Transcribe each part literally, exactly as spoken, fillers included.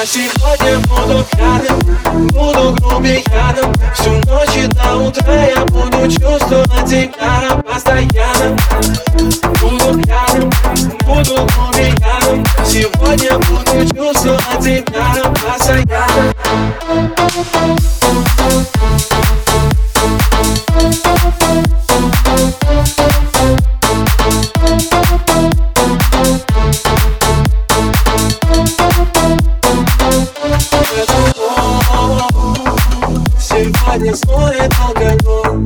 Я сегодня буду пьяным, буду грубияном. Всю ночь и до утра я буду чувствовать тебя постоянно. Буду пьяным, буду грубияном. Сегодня буду чувствовать тебя постоянно. Сегодня смотрит алкоголь,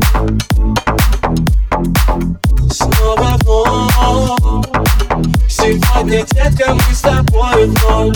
снова вновь. Сегодня, детка, мы с тобой вновь.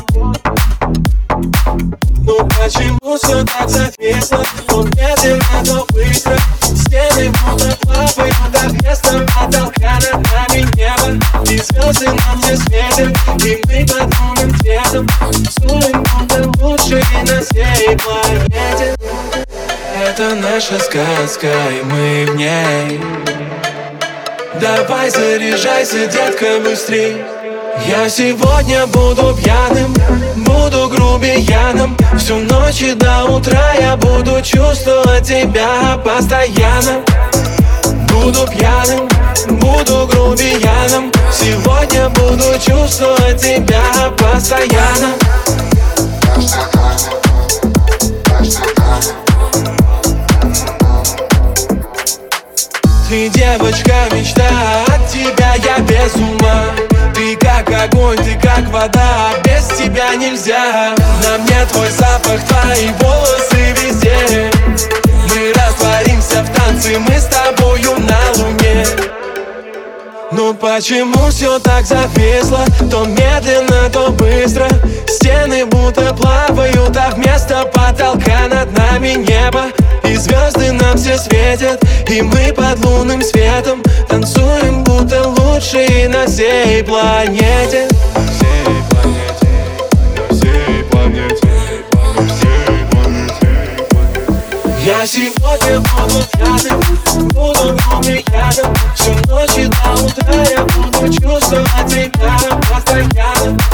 Ну почему все так зависло? То медленно, то быстро. Стены будто плавают до места потолка над нами небо. И звезды нам все светят, и мы под лунным цветом танцуем, будто лучшие на всей планете. Это наша сказка, и мы в ней. Давай заряжайся, детка, быстрей. Я сегодня буду пьяным, буду грубияном. Всю ночь и до утра я буду чувствовать тебя постоянно. Буду пьяным, буду грубияном. Сегодня буду чувствовать тебя постоянно. Ты девочка, мечта, от тебя я без ума. Ты как огонь, ты как вода, без тебя нельзя. На мне твой запах, твои волосы везде. Мы растворимся в танце, мы с тобою на луне. Ну почему все так зависло? То медленно, то быстро. Стены будто плавают, а вместо потолка над нами небо. И звезды нам все светят, и мы под лунным светом танцуем, будто лучшие на всей планете. На всей планете, на всей планете, на всей планете. Я сегодня буду пьяным, буду грубияном. Всю ночь и до утра я буду чувствовать тебя постоянно.